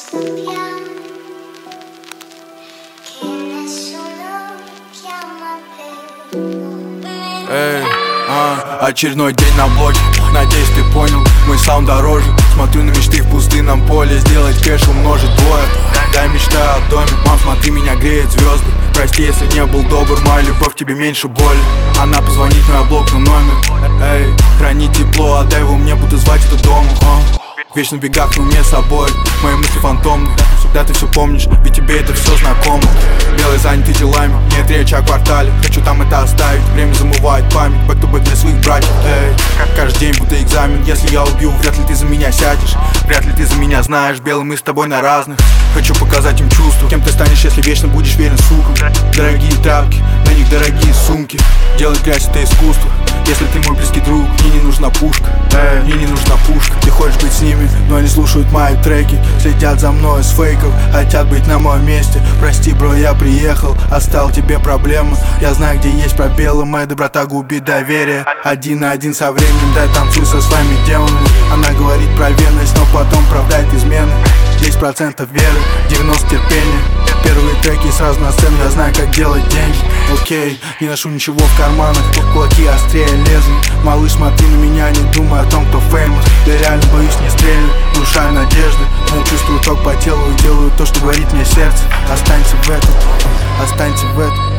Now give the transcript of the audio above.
Bien, que nessuno chiama per Эй, очередной день на блоке. Надеюсь, ты понял, мой саунд дороже. Смотрю на мечты в пустынном поле. Сделать кэш, умножить двое. Да, мечтаю о доме. Мам, смотри, меня греют звезды. Прости, если не был добр, моя любовь тебе меньше боли. Она позвонит, но я блокну номер. Эй, храни тепло, отдай его мне, буду звать это дома. Вечно в бегах, но мне с собой. Мои мысли фантомны, всегда ты все помнишь, ведь тебе это все знакомо. Белый занятый делами, нет речи о квартале. Хочу там это оставить, время замывает память. Бэк-то-бэк для своих братьев, эй. Каждый день будто экзамен, если я убью, вряд ли ты за меня сядешь. Вряд ли ты за меня знаешь, белый мы с тобой на разных. Хочу показать им чувства, кем ты станешь, если вечно будешь верен сукам. Дорогие тапки, на них дорогие сумки. Делать грязь это искусство, если ты мой близкий друг. Мне не нужна пушка, мне не нужна пушка. Ты хочешь быть с ними, но они слушают мои треки. Следят за мной с фейков, хотят быть на моем месте. Прости, бро, я приехал, оставил тебе проблемы. Я знаю, где есть пробелы, моя доброта губит доверие. Один на один со временем, дай танцуй со своими демонами. Она говорит про верность, но потом правдает измены. 10% веры, 90% терпения. Первые треки сразу на сцену, я знаю, как делать деньги. Окей, не ношу ничего в карманах, кулаки острее лезвий. Малыш, смотри на меня, не думай о том, кто феймос. Я реально боюсь, не стрельнуть, душа надежды. Но чувствую ток по телу и делаю то, что говорит мне сердце. Останься в этом, останься в этом.